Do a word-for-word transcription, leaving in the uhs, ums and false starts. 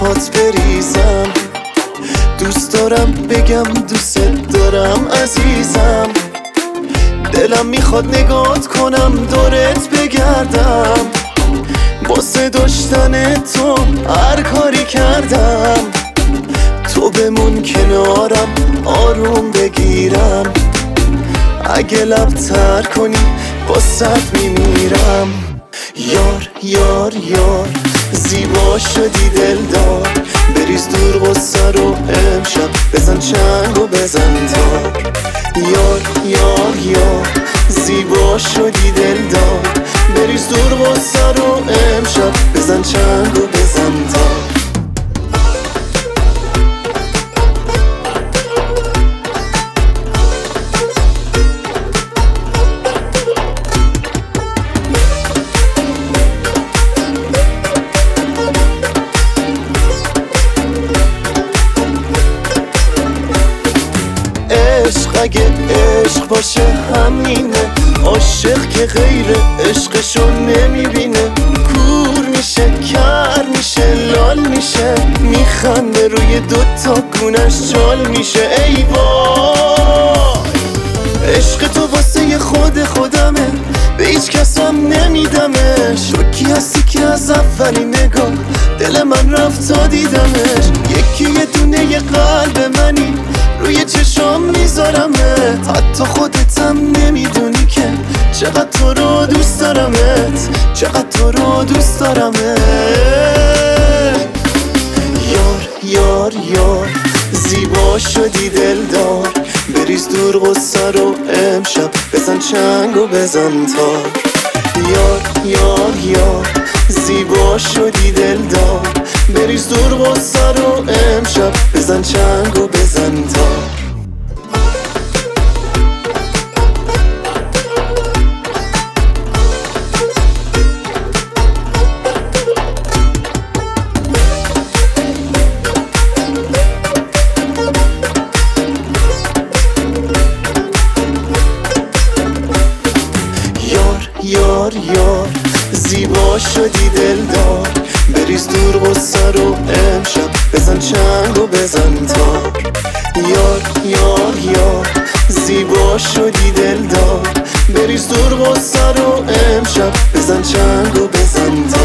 پات بریزم. دوست دارم بگم دوست دارم عزیزم. دلم میخواد نگات کنم دورت بگردم. واسه داشتن تو هر کاری کردم. تو بمون کنارم آروم بگیرم. اگه لب تر کنی واسه میمیرم. یار یار یار زیبا شدی دلدار. بریز دور غصه رو امشب بزن چنگ و بزن تار. یار یار یار زیبا شدی دلدار. بریز دور غصه رو امشب بزن چنگ و بزن تار. عشق اگه عشق باشه همینه. عاشق که غیر عشقشو نمیبینه. کور میشه کر میشه لال میشه. میخنده روی دوتا گونش چال میشه. ای وای عشق تو واسه خود خودمه. به هیچ کس هم نمیدمش. شوکی هستی که از اولین نگاه دل من رفت تا دیدمش. یکی یه دونه یه قلب منی روی چشام میذارمت. حتی خودت هم نمیدونی که چقدر تو رو دوست دارمت. چقدر تو رو دوست دارمت. یار یار یار زیبا شدی دلدار. بریز دور غصه رو امشب بزن چنگ و بزن تار. یار یار یار زیبا شدی دلدار. بریز دور غصه رو امشب بزن چنگ و بزن تار. یار یار زیبا شدی دلدار. بریز دور غصه رو امشب بزن چنگ و بزن تار. یار یار یار زیبا شدی دلدار. بریز دور غصه رو امشب بزن چنگ و بزن تار.